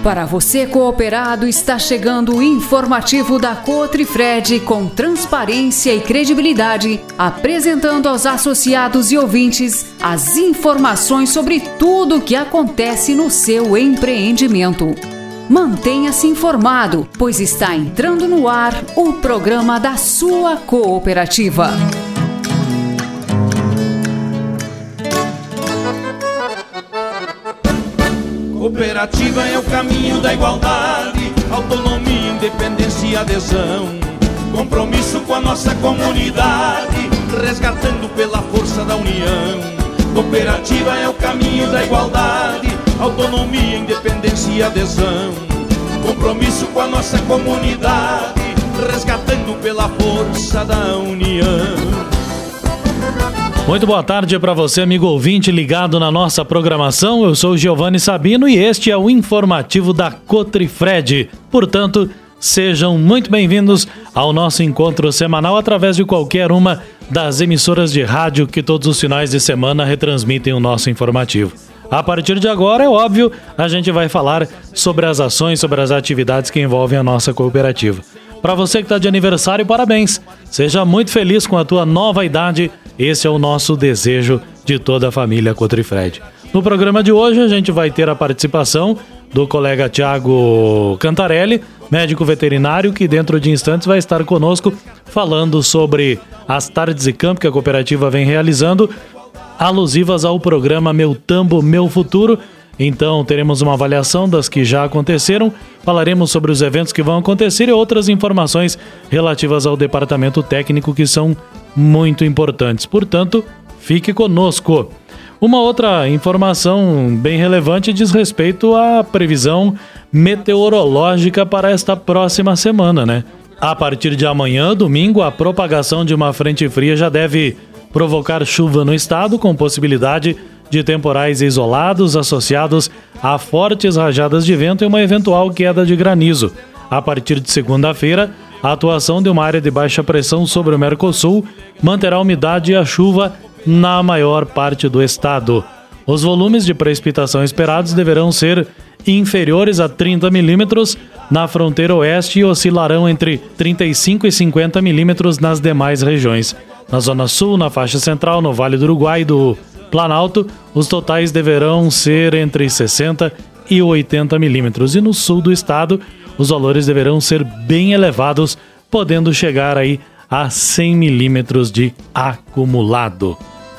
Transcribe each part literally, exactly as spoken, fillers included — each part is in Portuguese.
Para você cooperado, está chegando o informativo da Cotrifred com transparência e credibilidade, apresentando aos associados e ouvintes as informações sobre tudo o que acontece no seu empreendimento. Mantenha-se informado, pois está entrando no ar o programa da sua cooperativa. Cooperativa é o caminho da igualdade, autonomia, independência e adesão. Compromisso com a nossa comunidade, resgatando pela força da união. Cooperativa é o caminho da igualdade, autonomia, independência e adesão. Compromisso com a nossa comunidade, resgatando pela força da união. Muito boa tarde para você, amigo ouvinte ligado na nossa programação. Eu sou o Giovanni Sabino e este é o informativo da Cotrifred. Portanto, sejam muito bem-vindos ao nosso encontro semanal através de qualquer uma das emissoras de rádio que todos os finais de semana retransmitem o nosso informativo. A partir de agora, é óbvio, a gente vai falar sobre as ações, sobre as atividades que envolvem a nossa cooperativa. Para você que está de aniversário, parabéns! Seja muito feliz com a tua nova idade. Esse é o nosso desejo de toda a família Cotrifred. No programa de hoje, a gente vai ter a participação do colega Tiago Cantarelli, médico veterinário, que dentro de instantes vai estar conosco falando sobre as tardes de campo que a cooperativa vem realizando, alusivas ao programa Meu Tambo, Meu Futuro. Então, teremos uma avaliação das que já aconteceram, falaremos sobre os eventos que vão acontecer e outras informações relativas ao departamento técnico que são muito importantes. Portanto, fique conosco. Uma outra informação bem relevante diz respeito à previsão meteorológica para esta próxima semana, né? A partir de amanhã, domingo, a propagação de uma frente fria já deve provocar chuva no estado, com possibilidade de temporais isolados associados a fortes rajadas de vento e uma eventual queda de granizo. A partir de segunda-feira, a atuação de uma área de baixa pressão sobre o Mercosul manterá a umidade e a chuva na maior parte do estado. Os volumes de precipitação esperados deverão ser inferiores a trinta milímetros na fronteira oeste e oscilarão entre trinta e cinco e cinquenta milímetros nas demais regiões. Na zona sul, na faixa central, no Vale do Uruguai e do Planalto, os totais deverão ser entre sessenta e oitenta milímetros. E no sul do estado, os valores deverão ser bem elevados, podendo chegar aí a cem milímetros de acumulado.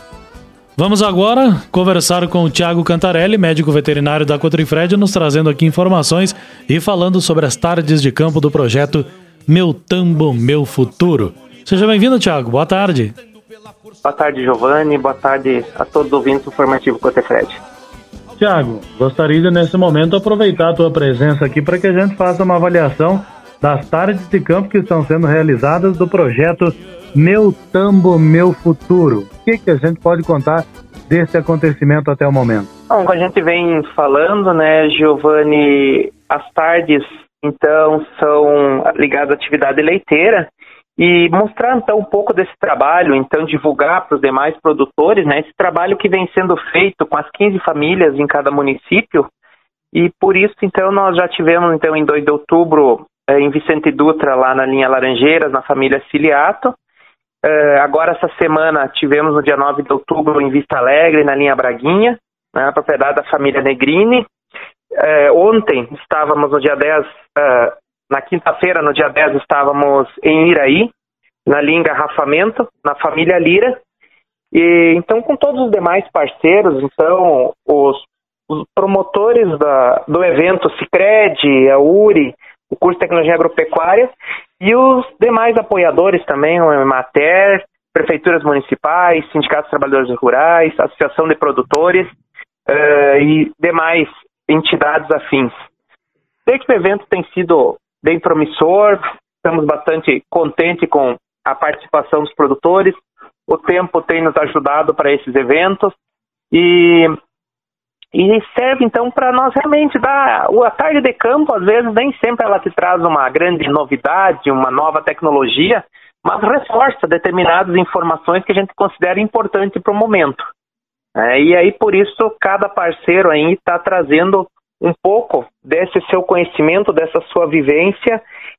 Vamos agora conversar com o Tiago Cantarelli, médico veterinário da Cotrifred, nos trazendo aqui informações e falando sobre as tardes de campo do projeto Meu Tambo, Meu Futuro. Seja bem-vindo, Tiago. Boa tarde. Boa tarde, Giovanni. Boa tarde a todos os ouvintes do Informativo Cotrifred. Tiago, gostaria de, nesse momento, aproveitar a tua presença aqui para que a gente faça uma avaliação das tardes de campo que estão sendo realizadas do projeto Meu Tambo, Meu Futuro. O que, que a gente pode contar desse acontecimento até o momento? Bom, como a gente vem falando, né, Giovanni, as tardes, então, são ligadas à atividade leiteira. E mostrar, então, um pouco desse trabalho, então, divulgar para os demais produtores, né, esse trabalho que vem sendo feito com as quinze famílias em cada município. E por isso, então, nós já tivemos, então, em dois de outubro, eh, em Vicente Dutra, lá na linha Laranjeiras, na família Ciliato. Eh, agora, essa semana, tivemos no dia nove de outubro, em Vista Alegre, na linha Braguinha, né, a propriedade da família Negrini. Eh, ontem, estávamos no dia dez... Eh, Na quinta-feira, no dia dez, estávamos em Iraí, na linha Engarrafamento, na família Lira. E, então, com todos os demais parceiros, então, os, os promotores da, do evento, Sicredi, a U R I, o curso de Tecnologia Agropecuária, e os demais apoiadores também, o Emater, prefeituras municipais, sindicatos de trabalhadores rurais, associação de produtores uh, e demais entidades afins. Sei que o evento tem sido bem promissor, estamos bastante contentes com a participação dos produtores, o tempo tem nos ajudado para esses eventos e, e serve então para nós realmente dar, a tarde de campo às vezes nem sempre ela te traz uma grande novidade, uma nova tecnologia, mas reforça determinadas informações que a gente considera importante para o momento. É, e aí por isso cada parceiro aí está trazendo um pouco desse seu conhecimento, dessa sua vivência,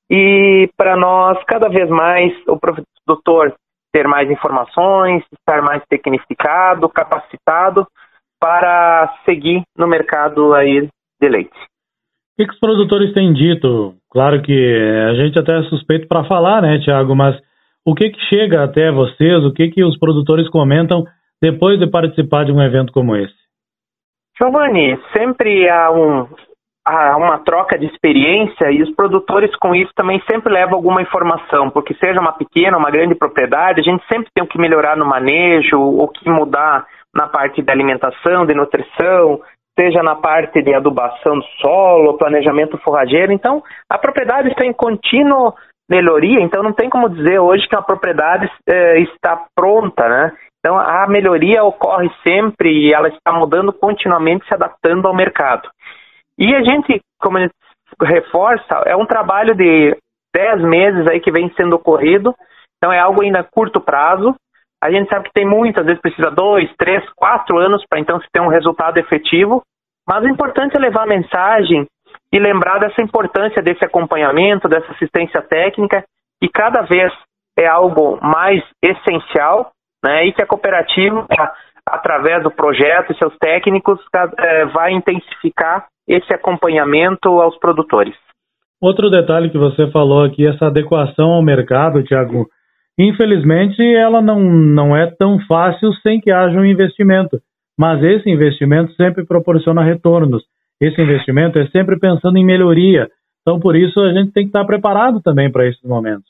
e para nós, cada vez mais, o produtor ter mais informações, estar mais tecnificado, capacitado para seguir no mercado aí de leite. O que, que os produtores têm dito? Claro que a gente até é suspeito para falar, né, Tiago, mas o que, que chega até vocês, o que, que os produtores comentam depois de participar de um evento como esse? Giovanni, sempre há, um, há uma troca de experiência e os produtores com isso também sempre levam alguma informação, porque seja uma pequena ou uma grande propriedade, a gente sempre tem o que melhorar no manejo, o que mudar na parte de alimentação, de nutrição, seja na parte de adubação do solo, planejamento forrageiro. Então, a propriedade está em contínua melhoria, então não tem como dizer hoje que a propriedade eh, está pronta, né? Então, a melhoria ocorre sempre e ela está mudando continuamente, se adaptando ao mercado. E a gente, como a gente reforça, é um trabalho de dez meses aí que vem sendo ocorrido, então é algo ainda a curto prazo. A gente sabe que tem muitas vezes precisa dois, três, quatro anos para então se ter um resultado efetivo, mas o importante é levar a mensagem e lembrar dessa importância desse acompanhamento, dessa assistência técnica, que cada vez é algo mais essencial, né, e que a cooperativa, através do projeto e seus técnicos, é, vai intensificar esse acompanhamento aos produtores. Outro detalhe que você falou aqui, essa adequação ao mercado, Tiago, infelizmente ela não, não é tão fácil sem que haja um investimento, mas esse investimento sempre proporciona retornos. Esse investimento é sempre pensando em melhoria, então por isso a gente tem que estar preparado também para esses momentos.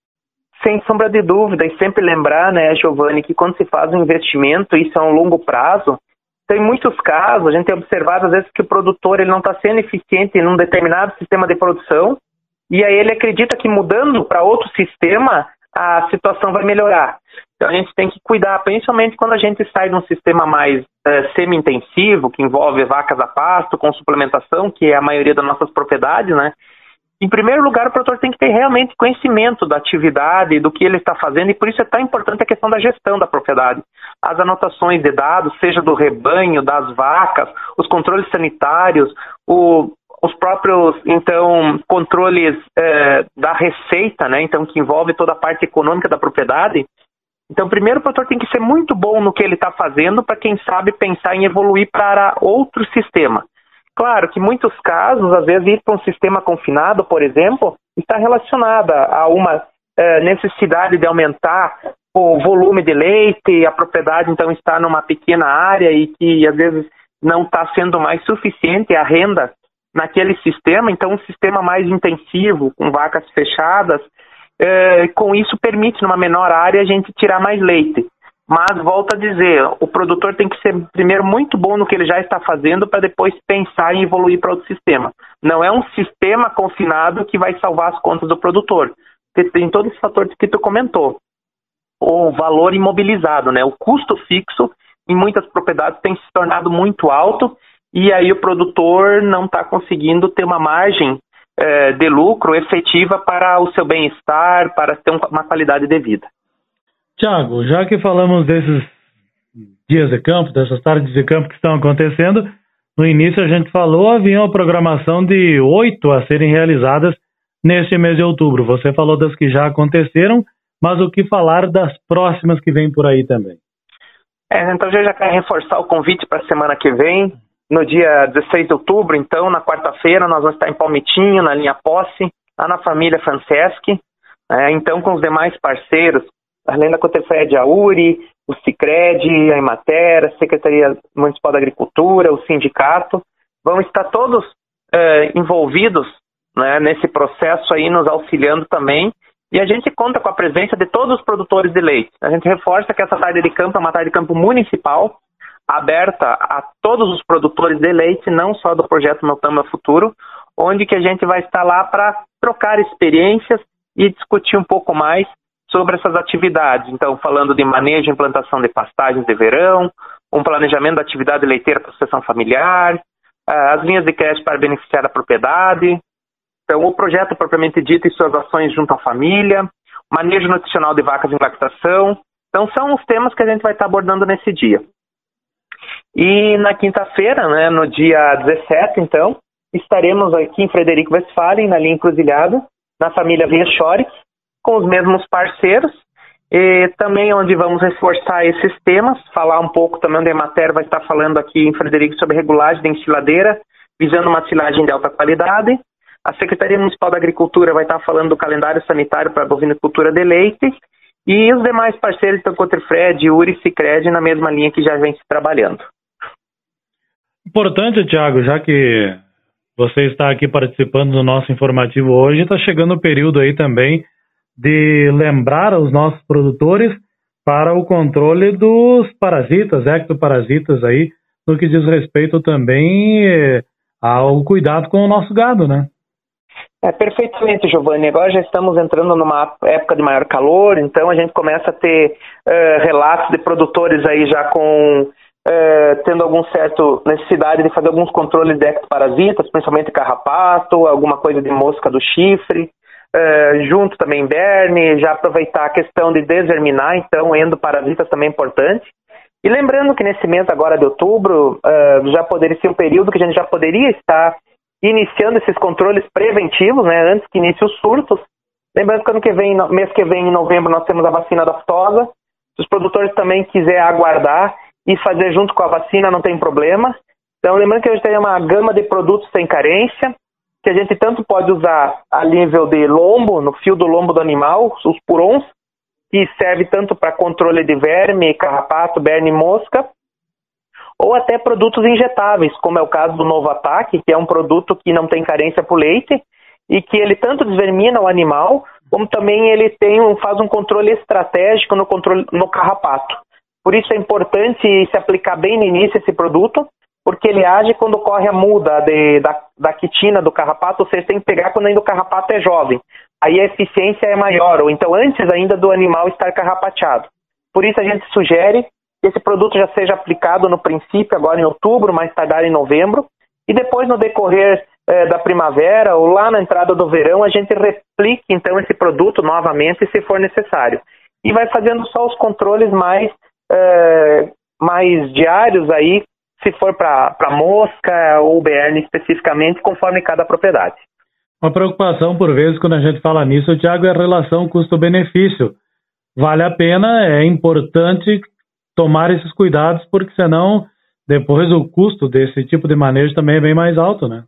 Sem sombra de dúvida, e sempre lembrar, né, Giovanni, que quando se faz um investimento, isso é um longo prazo, tem muitos casos, a gente tem observado às vezes que o produtor ele não está sendo eficiente em um determinado sistema de produção, e aí ele acredita que mudando para outro sistema, a situação vai melhorar. Então a gente tem que cuidar, principalmente quando a gente sai de um sistema mais é, semi-intensivo, que envolve vacas a pasto, com suplementação, que é a maioria das nossas propriedades, né? Em primeiro lugar, o produtor tem que ter realmente conhecimento da atividade, do que ele está fazendo, e por isso é tão importante a questão da gestão da propriedade. As anotações de dados, seja do rebanho, das vacas, os controles sanitários, o, os próprios, então, controles é, da receita, né, então, que envolve toda a parte econômica da propriedade. Então, primeiro, o produtor tem que ser muito bom no que ele está fazendo para, quem sabe, pensar em evoluir para outro sistema. Claro que em muitos casos, às vezes, ir para um sistema confinado, por exemplo, está relacionada a uma é, necessidade de aumentar o volume de leite, a propriedade, então, está numa pequena área e que, às vezes, não está sendo mais suficiente a renda naquele sistema. Então, um sistema mais intensivo, com vacas fechadas, é, com isso permite, numa menor área, a gente tirar mais leite. Mas, volto a dizer, o produtor tem que ser, primeiro, muito bom no que ele já está fazendo para depois pensar em evoluir para outro sistema. Não é um sistema confinado que vai salvar as contas do produtor. Porque tem todo esse fator que tu comentou. O valor imobilizado, né? O custo fixo, em muitas propriedades, tem se tornado muito alto e aí o produtor não está conseguindo ter uma margem eh, de lucro efetiva para o seu bem-estar, para ter uma qualidade de vida. Tiago, já que falamos desses dias de campo, dessas tardes de campo que estão acontecendo, no início a gente falou, havia uma programação de oito a serem realizadas neste mês de outubro. Você falou das que já aconteceram, mas o que falar das próximas que vêm por aí também? É, então eu já quero reforçar o convite para a semana que vem, no dia dezesseis de outubro, então, na quarta-feira, nós vamos estar em Palmitinho, na linha Posse, lá na família Franceschi, é, então com os demais parceiros, além da Cotrifred, a U R I, o Sicredi, a Emater, a Secretaria Municipal da Agricultura, o sindicato, vão estar todos é, envolvidos, né, nesse processo aí, nos auxiliando também, e a gente conta com a presença de todos os produtores de leite. A gente reforça que essa tarde de campo é uma tarde de campo municipal, aberta a todos os produtores de leite, não só do projeto Notama Futuro, onde que a gente vai estar lá para trocar experiências e discutir um pouco mais sobre essas atividades. Então, falando de manejo e implantação de pastagens de verão, um planejamento da atividade leiteira para sucessão familiar, as linhas de crédito para beneficiar a propriedade, então, o projeto propriamente dito e suas ações junto à família, manejo nutricional de vacas em lactação. Então, são os temas que a gente vai estar abordando nesse dia. E na quinta-feira, né, no dia dezessete, então, estaremos aqui em Frederico Westphalen, na linha Encruzilhada, na família Viechoric, com os mesmos parceiros, e também onde vamos reforçar esses temas, falar um pouco também onde a Emater vai estar falando aqui em Frederico sobre regulagem da ensiladeira, visando uma silagem de alta qualidade. A Secretaria Municipal da Agricultura vai estar falando do calendário sanitário para a bovinocultura de leite, e os demais parceiros, então, Cotrifred, U R I e Sicredi, na mesma linha que já vem se trabalhando. Importante, Thiago, já que você está aqui participando do nosso informativo hoje, está chegando o período aí também de lembrar aos nossos produtores para o controle dos parasitas, ectoparasitas aí, no que diz respeito também eh, ao cuidado com o nosso gado, né? É, perfeitamente, Giovanni. Agora já estamos entrando numa época de maior calor, então a gente começa a ter uh, relatos de produtores aí já com uh, tendo alguma certa necessidade de fazer alguns controles de ectoparasitas, principalmente carrapato, alguma coisa de mosca do chifre, uh, junto também berne, já aproveitar a questão de desverminar, então endoparasitas também é importante. E lembrando que nesse mês agora de outubro, uh, já poderia ser um período que a gente já poderia estar iniciando esses controles preventivos, né, antes que inicie os surtos. Lembrando que ano que vem, mês que vem, em novembro, nós temos a vacina da aftosa. Se os produtores também quiserem aguardar e fazer junto com a vacina, não tem problema. Então, lembrando que a gente tem uma gama de produtos sem carência, que a gente tanto pode usar a nível de lombo, no fio do lombo do animal, os purons, que serve tanto para controle de verme, carrapato, berne e mosca, ou até produtos injetáveis, como é o caso do Novo Ataque, que é um produto que não tem carência por leite, e que ele tanto desvermina o animal, como também ele tem um, faz um controle estratégico no, controle, no carrapato. Por isso é importante se aplicar bem no início esse produto, porque ele age quando ocorre a muda de, da, da quitina do carrapato, ou seja, tem que pegar quando ainda o carrapato é jovem. Aí a eficiência é maior, ou então antes ainda do animal estar carrapateado. Por isso a gente sugere que esse produto já seja aplicado no princípio, agora em outubro, mais tardar em novembro, e depois no decorrer eh, da primavera ou lá na entrada do verão, a gente replique então esse produto novamente, se for necessário. E vai fazendo só os controles mais, eh, mais diários aí, se for para mosca ou berne especificamente, conforme cada propriedade. Uma preocupação, por vezes, quando a gente fala nisso, Thiago, é a relação custo-benefício. Vale a pena, é importante tomar esses cuidados, porque senão depois o custo desse tipo de manejo também é bem mais alto, né?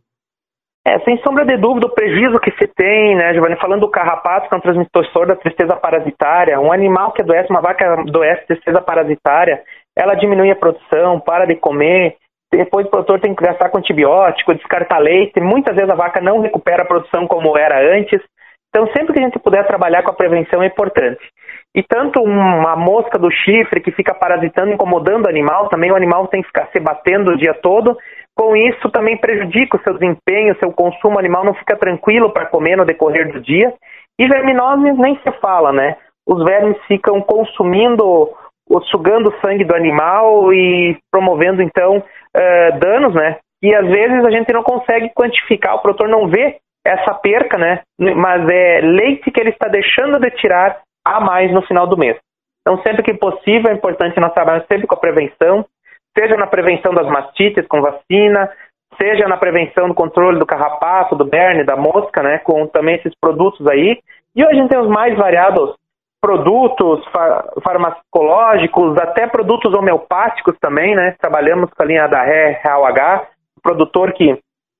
É, sem sombra de dúvida, o prejuízo que se tem, né, Giovanni, falando do carrapato, que é um transmissor da tristeza parasitária, um animal que adoece, uma vaca adoece tristeza parasitária, ela diminui a produção, para de comer, depois o produtor tem que gastar com antibiótico, descartar leite, muitas vezes a vaca não recupera a produção como era antes. Então, sempre que a gente puder trabalhar com a prevenção é importante. E tanto uma mosca do chifre que fica parasitando, incomodando o animal, também o animal tem que ficar se batendo o dia todo. Com isso, também prejudica o seu desempenho, o seu consumo, o animal não fica tranquilo para comer no decorrer do dia. E verminoses nem se fala, né? Os vermes ficam consumindo, sugando o sangue do animal e promovendo, então, uh, danos, né? E às vezes a gente não consegue quantificar, o produtor não vê essa perca, né? Mas é leite que ele está deixando de tirar a mais no final do mês. Então, sempre que possível, é importante nós trabalharmos sempre com a prevenção, seja na prevenção das mastites com vacina, seja na prevenção do controle do carrapato, do berne, da mosca, né? Com também esses produtos aí. E hoje a gente tem os mais variados produtos far farmacológicos, até produtos homeopáticos também, né? Trabalhamos com a linha da R E A H, o produtor que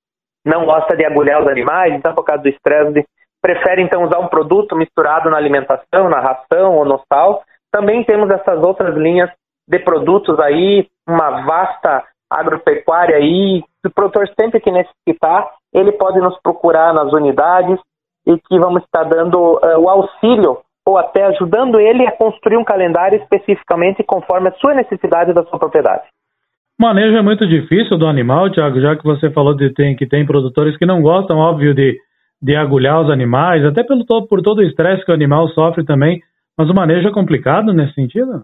não gosta de agulhar os animais, então por causa do estresse, prefere então usar um produto misturado na alimentação, na ração ou no sal. Também temos essas outras linhas de produtos aí, uma vasta agropecuária aí, se o produtor sempre que necessitar, ele pode nos procurar nas unidades e que vamos estar dando uh, o auxílio ou até ajudando ele a construir um calendário especificamente conforme a sua necessidade da sua propriedade. O manejo é muito difícil do animal, Thiago, já que você falou de tem, que tem produtores que não gostam, óbvio, de, de agulhar os animais, até pelo, por todo o estresse que o animal sofre também, mas o manejo é complicado nesse sentido?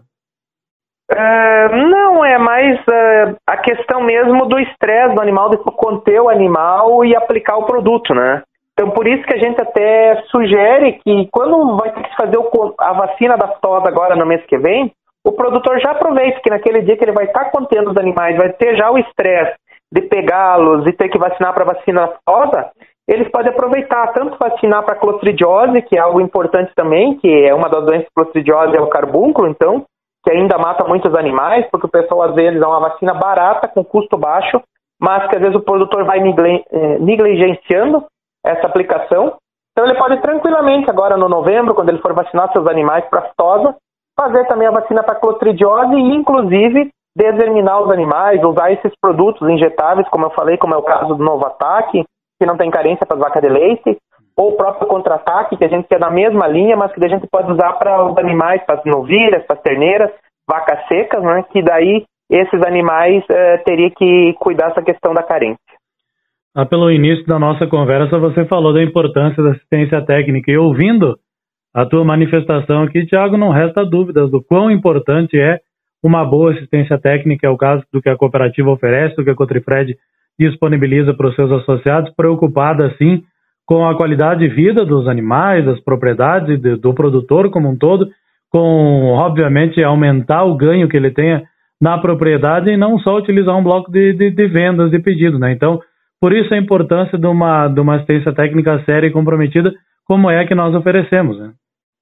Uh, não, é mais uh, a questão mesmo do estresse do animal, de conter o animal e aplicar o produto, né? Então, por isso que a gente até sugere que quando vai ter que fazer o, a vacina da aftosa agora no mês que vem, o produtor já aproveita que naquele dia que ele vai estar contendo os animais, vai ter já o estresse de pegá-los e ter que vacinar para vacina aftosa, eles podem aproveitar tanto vacinar para clostridiose, que é algo importante também, que é uma das doenças de clostridiose, é o carbúnculo, então, que ainda mata muitos animais, porque o pessoal às vezes dá uma vacina barata, com custo baixo, mas que às vezes o produtor vai negligenciando essa aplicação. Então ele pode tranquilamente, agora no novembro, quando ele for vacinar seus animais para aftosa, fazer também a vacina para clostridiose e, inclusive, determinar os animais, usar esses produtos injetáveis, como eu falei, como é o caso do Novatac, que não tem carência para as vacas de leite, ou o próprio Contra-Ataque, que a gente quer na mesma linha, mas que a gente pode usar para os animais, para as novilhas, para as terneiras, vacas secas, né, que daí esses animais eh, teriam que cuidar dessa questão da carência. Ah, pelo início da nossa conversa, você falou da importância da assistência técnica, e ouvindo a tua manifestação aqui, Thiago, não resta dúvidas do quão importante é uma boa assistência técnica, é o caso do que a cooperativa oferece, do que a Cotrifred disponibiliza para os seus associados, preocupada, assim, com a qualidade de vida dos animais, das propriedades, do, do produtor como um todo, com, obviamente, aumentar o ganho que ele tenha na propriedade e não só utilizar um bloco de, de, de vendas, de pedido, né? Então, por isso a importância de uma, de uma assistência técnica séria e comprometida, como é a que nós oferecemos, né?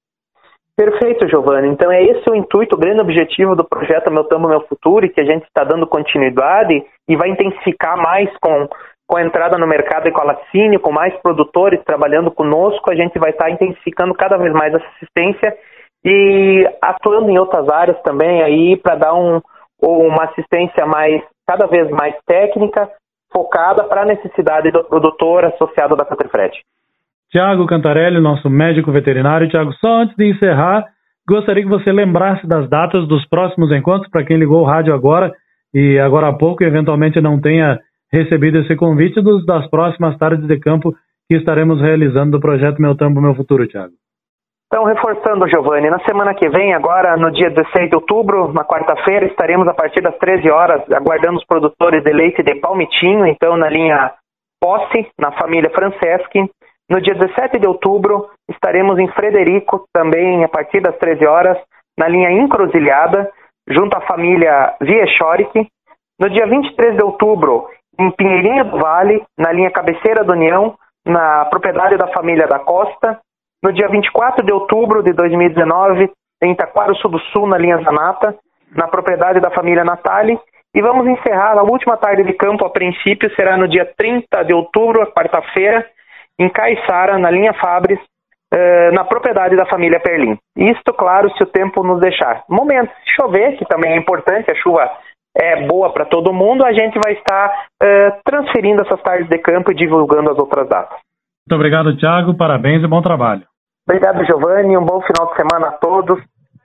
Perfeito, Giovanni. Então é esse o intuito, o grande objetivo do projeto Meu Tambo, Meu Futuro, e que a gente está dando continuidade e vai intensificar mais com, com a entrada no mercado e com a Lacínio, com mais produtores trabalhando conosco, a gente vai estar tá intensificando cada vez mais essa assistência e atuando em outras áreas também aí para dar um, uma assistência mais, cada vez mais técnica, focada para a necessidade do produtor associado da Cotrifred. Tiago Cantarelli, nosso médico veterinário. Tiago, só antes de encerrar, gostaria que você lembrasse das datas dos próximos encontros, para quem ligou o rádio agora e agora há pouco e eventualmente não tenha recebido esse convite, dos, das próximas tardes de campo que estaremos realizando do projeto Meu Tambo, Meu Futuro, Tiago. Então, reforçando, Giovanni, na semana que vem, agora no dia dezesseis de outubro, na quarta-feira, estaremos a partir das treze horas aguardando os produtores de leite de Palmitinho, então na linha Posse, na família Franceschi. No dia dezessete de outubro, estaremos em Frederico, também a partir das treze horas, na linha Encruzilhada, junto à família Viechoric. No dia vinte e três de outubro, em Pinheirinho do Vale, na linha Cabeceira do União, na propriedade da família da Costa. No dia vinte e quatro de outubro de dois mil e dezenove, em Itaquaruçu do Sul, na linha Zanata, na propriedade da família Natali. E vamos encerrar a última tarde de campo, a princípio, será no dia trinta de outubro, quarta-feira, em Caiçara, na linha Fabres, uh, na propriedade da família Perlim. Isto, claro, se o tempo nos deixar. Momento, se chover, que também é importante, a chuva é boa para todo mundo, a gente vai estar uh, transferindo essas tardes de campo e divulgando as outras datas. Muito obrigado, Thiago. Parabéns e bom trabalho. Obrigado, Giovanni. Um bom final de semana a todos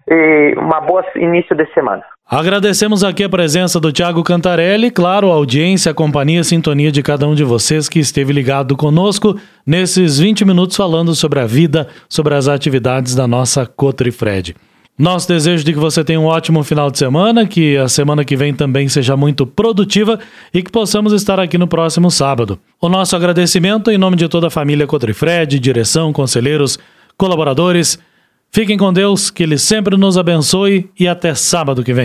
e uma boa início de semana. Agradecemos aqui a presença do Thiago Cantarelli, claro, a audiência, a companhia, a sintonia de cada um de vocês que esteve ligado conosco nesses vinte minutos falando sobre a vida, sobre as atividades da nossa Cotrifred. Nosso desejo de que você tenha um ótimo final de semana, que a semana que vem também seja muito produtiva e que possamos estar aqui no próximo sábado. O nosso agradecimento em nome de toda a família Cotrifred, direção, conselheiros, colaboradores. Fiquem com Deus, que Ele sempre nos abençoe e até sábado que vem.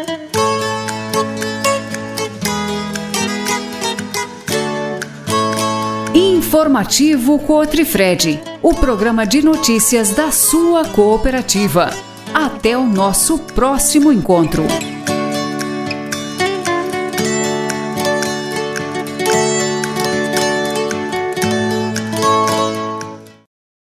Informativo Cotrifred, o programa de notícias da sua cooperativa. Até o nosso próximo encontro.